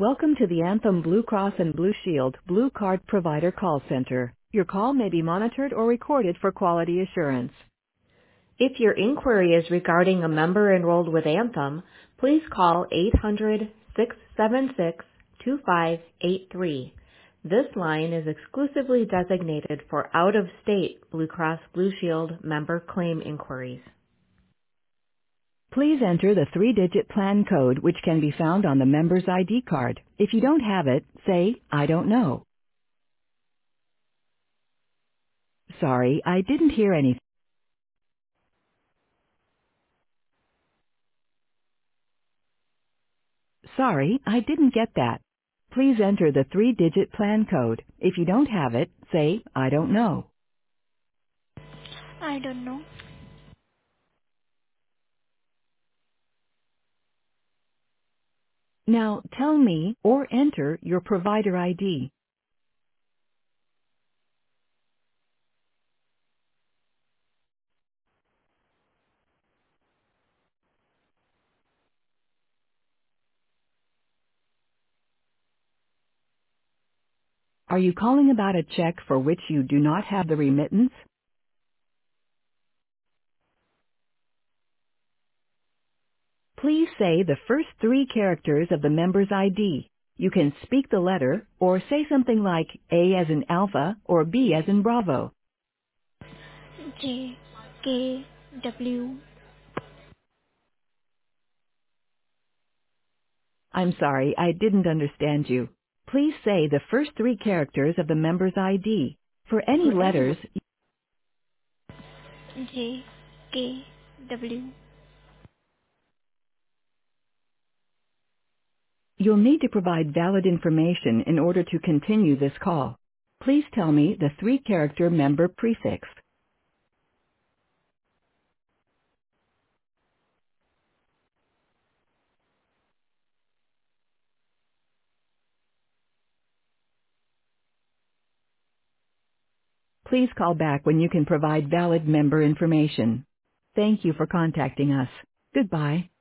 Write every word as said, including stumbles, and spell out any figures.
Welcome to the Anthem Blue Cross and Blue Shield Blue Card Provider Call Center. Your call may be monitored or recorded for quality assurance. If your inquiry is regarding a member enrolled with Anthem, please call eight hundred, six seven six, two five eight three. This line is exclusively designated for out-of-state Blue Cross Blue Shield member claim inquiries. Please enter the three-digit plan code which can be found on the member's I D card. If you don't have it, say, "I don't know." Sorry, I didn't hear anything. Sorry, I didn't get that. Please enter the three-digit plan code. If you don't have it, say, "I don't know." I don't know. Now tell me or enter your provider I D. Are you calling about a check for which you do not have the remittance? Please say the first three characters of the member's I D. You can speak the letter or say something like A as in Alpha or B as in Bravo. J K W. I'm sorry, I didn't understand you. Please say the first three characters of the member's I D. For any For any letters, J K W. you'll need to provide valid information in order to continue this call. Please tell me the three-character member prefix. Please call back when you can provide valid member information. Thank you for contacting us. Goodbye.